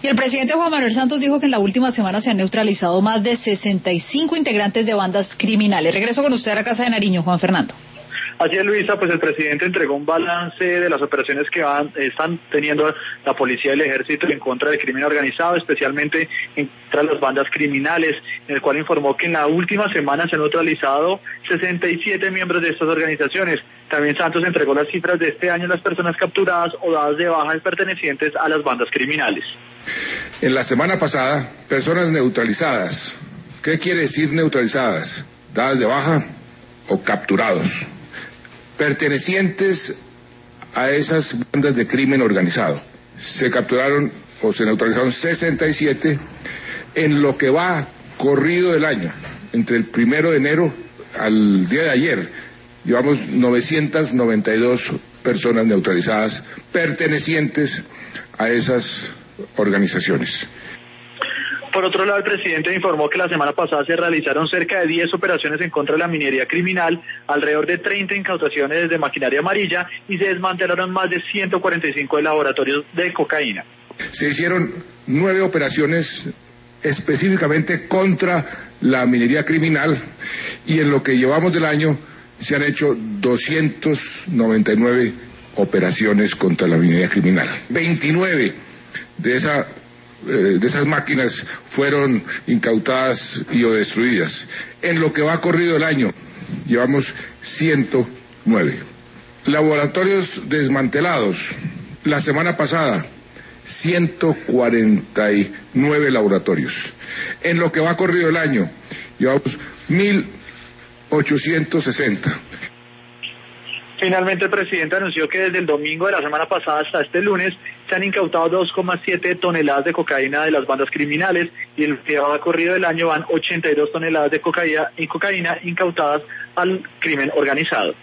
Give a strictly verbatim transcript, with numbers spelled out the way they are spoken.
Y el presidente Juan Manuel Santos dijo que en la última semana se han neutralizado más de sesenta y cinco integrantes de bandas criminales. Regreso con usted a la Casa de Nariño, Juan Fernando. Así es, Luisa, pues el presidente entregó un balance de las operaciones que van, están teniendo la policía y el ejército en contra del crimen organizado, especialmente en contra de las bandas criminales, en el cual informó que en la última semana se han neutralizado sesenta y siete miembros de estas organizaciones. También Santos entregó las cifras de este año de las personas capturadas o dadas de baja pertenecientes a las bandas criminales. En la semana pasada, personas neutralizadas. ¿Qué quiere decir neutralizadas? Dadas de baja o capturados, pertenecientes a esas bandas de crimen organizado. Se capturaron o se neutralizaron sesenta y siete en lo que va corrido del año. Entre el primero de enero al día de ayer, llevamos novecientas noventa y dos personas neutralizadas pertenecientes a esas organizaciones. Por otro lado, el presidente informó que la semana pasada se realizaron cerca de diez operaciones en contra de la minería criminal, alrededor de treinta incautaciones de maquinaria amarilla y se desmantelaron más de ciento cuarenta y cinco laboratorios de cocaína. Se hicieron nueve operaciones específicamente contra la minería criminal y en lo que llevamos del año se han hecho doscientas noventa y nueve operaciones contra la minería criminal. veintinueve de esa de esas máquinas fueron incautadas y o destruidas. En lo que va corrido el año, llevamos ciento nueve. Laboratorios desmantelados. La semana pasada, ciento cuarenta y nueve laboratorios. En lo que va corrido el año, llevamos mil ochocientos sesenta. Finalmente, el presidente anunció que desde el domingo de la semana pasada hasta este lunes se han incautado dos coma siete toneladas de cocaína de las bandas criminales y en el que va corrido del año van ochenta y dos toneladas de cocaína, y cocaína incautadas al crimen organizado.